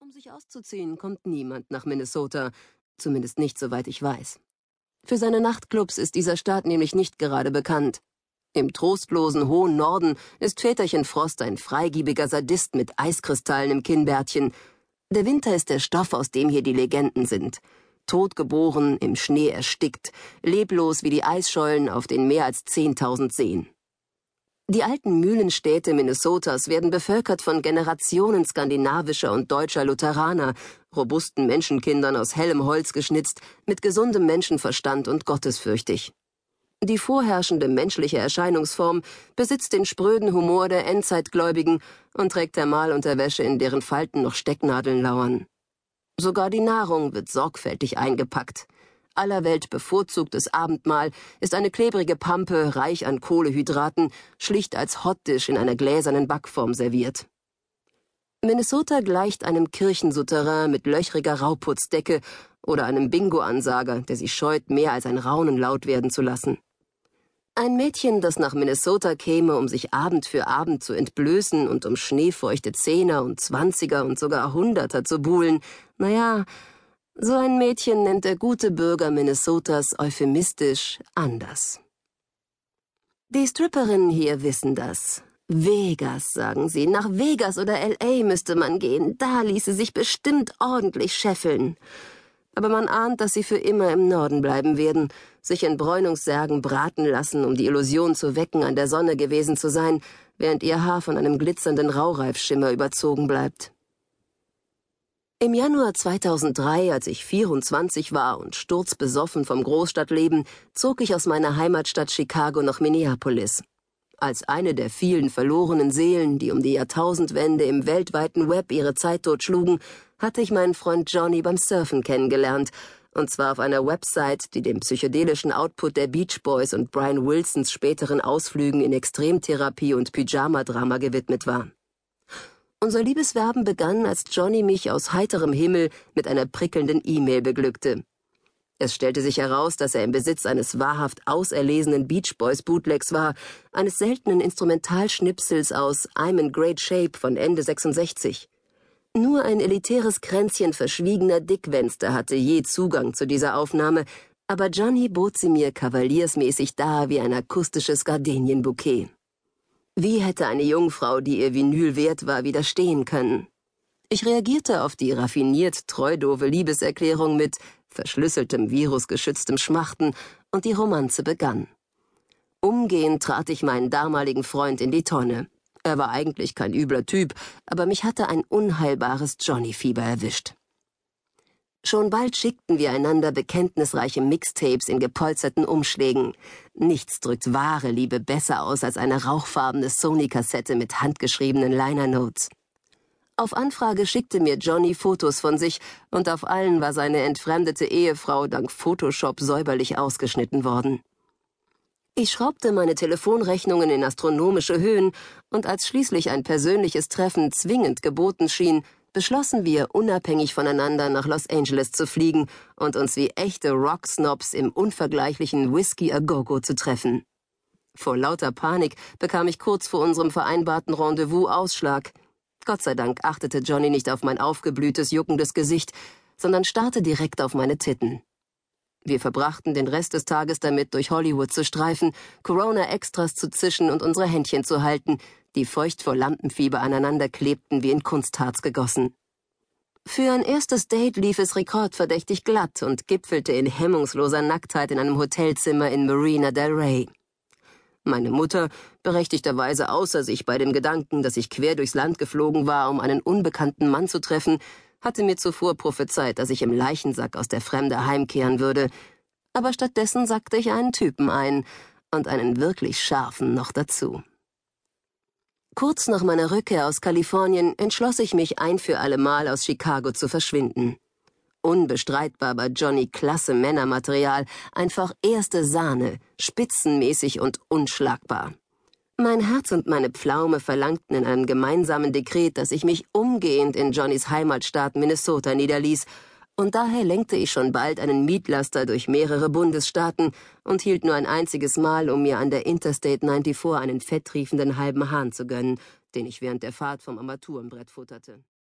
Um sich auszuziehen, kommt niemand nach Minnesota, zumindest nicht, soweit ich weiß. Für seine Nachtclubs ist dieser Staat nämlich nicht gerade bekannt. Im trostlosen hohen Norden ist Väterchen Frost ein freigiebiger Sadist mit Eiskristallen im Kinnbärtchen. Der Winter ist der Stoff, aus dem hier die Legenden sind. Totgeboren, im Schnee erstickt, leblos wie die Eisschollen auf den mehr als 10.000 Seen. Die alten Mühlenstädte Minnesotas werden bevölkert von Generationen skandinavischer und deutscher Lutheraner, robusten Menschenkindern aus hellem Holz geschnitzt, mit gesundem Menschenverstand und gottesfürchtig. Die vorherrschende menschliche Erscheinungsform besitzt den spröden Humor der Endzeitgläubigen und trägt Thermalunterwäsche, in deren Falten noch Stecknadeln lauern. Sogar die Nahrung wird sorgfältig eingepackt. Aller Welt bevorzugtes Abendmahl ist eine klebrige Pampe, reich an Kohlehydraten, schlicht als Hotdish in einer gläsernen Backform serviert. Minnesota gleicht einem Kirchensouterrain mit löchriger Rauputzdecke oder einem Bingo-Ansager, der sich scheut, mehr als ein Raunen laut werden zu lassen. Ein Mädchen, das nach Minnesota käme, um sich Abend für Abend zu entblößen und um schneefeuchte Zehner und Zwanziger und sogar Hunderter zu buhlen, naja, so ein Mädchen nennt der gute Bürger Minnesotas euphemistisch anders. Die Stripperinnen hier wissen das. Vegas, sagen sie. Nach Vegas oder L.A. müsste man gehen. Da ließe sich bestimmt ordentlich scheffeln. Aber man ahnt, dass sie für immer im Norden bleiben werden, sich in Bräunungssärgen braten lassen, um die Illusion zu wecken, an der Sonne gewesen zu sein, während ihr Haar von einem glitzernden Raureifschimmer überzogen bleibt. Im Januar 2003, als ich 24 war und sturzbesoffen vom Großstadtleben, zog ich aus meiner Heimatstadt Chicago nach Minneapolis. Als eine der vielen verlorenen Seelen, die um die Jahrtausendwende im weltweiten Web ihre Zeit totschlugen, hatte ich meinen Freund Johnny beim Surfen kennengelernt, und zwar auf einer Website, die dem psychedelischen Output der Beach Boys und Brian Wilsons späteren Ausflügen in Extremtherapie und Pyjama-Drama gewidmet war. Unser Liebeswerben begann, als Johnny mich aus heiterem Himmel mit einer prickelnden E-Mail beglückte. Es stellte sich heraus, dass er im Besitz eines wahrhaft auserlesenen Beach Boys Bootlegs war, eines seltenen Instrumentalschnipsels aus I'm in Great Shape von Ende 66. Nur ein elitäres Kränzchen verschwiegener Dickwänste hatte je Zugang zu dieser Aufnahme, aber Johnny bot sie mir kavaliersmäßig dar wie ein akustisches Gardenienbouquet. Wie hätte eine Jungfrau, die ihr Vinyl wert war, widerstehen können? Ich reagierte auf die raffiniert treudove Liebeserklärung mit verschlüsseltem, virusgeschütztem Schmachten, und die Romanze begann. Umgehend trat ich meinen damaligen Freund in die Tonne. Er war eigentlich kein übler Typ, aber mich hatte ein unheilbares Johnny-Fieber erwischt. Schon bald schickten wir einander bekenntnisreiche Mixtapes in gepolsterten Umschlägen. Nichts drückt wahre Liebe besser aus als eine rauchfarbene Sony-Kassette mit handgeschriebenen Liner-Notes. Auf Anfrage schickte mir Johnny Fotos von sich, und auf allen war seine entfremdete Ehefrau dank Photoshop säuberlich ausgeschnitten worden. Ich schraubte meine Telefonrechnungen in astronomische Höhen, und als schließlich ein persönliches Treffen zwingend geboten schien, beschlossen wir, unabhängig voneinander nach Los Angeles zu fliegen und uns wie echte Rocksnobs im unvergleichlichen Whisky a Go-Go zu treffen. Vor lauter Panik bekam ich kurz vor unserem vereinbarten Rendezvous Ausschlag. Gott sei Dank achtete Johnny nicht auf mein aufgeblühtes, juckendes Gesicht, sondern starrte direkt auf meine Titten. Wir verbrachten den Rest des Tages damit, durch Hollywood zu streifen, Corona-Extras zu zischen und unsere Händchen zu halten, die feucht vor Lampenfieber aneinander klebten wie in Kunstharz gegossen. Für ein erstes Date lief es rekordverdächtig glatt und gipfelte in hemmungsloser Nacktheit in einem Hotelzimmer in Marina del Rey. Meine Mutter, berechtigterweise außer sich bei dem Gedanken, dass ich quer durchs Land geflogen war, um einen unbekannten Mann zu treffen, hatte mir zuvor prophezeit, dass ich im Leichensack aus der Fremde heimkehren würde, aber stattdessen sackte ich einen Typen ein, und einen wirklich scharfen noch dazu. Kurz nach meiner Rückkehr aus Kalifornien entschloss ich mich ein für allemal aus Chicago zu verschwinden. Unbestreitbar war Johnny klasse Männermaterial, einfach erste Sahne, spitzenmäßig und unschlagbar. Mein Herz und meine Pflaume verlangten in einem gemeinsamen Dekret, dass ich mich umgehend in Johnnys Heimatstaat Minnesota niederließ, und daher lenkte ich schon bald einen Mietlaster durch mehrere Bundesstaaten und hielt nur ein einziges Mal, um mir an der Interstate 94 einen fetttriefenden halben Hahn zu gönnen, den ich während der Fahrt vom Armaturenbrett futterte.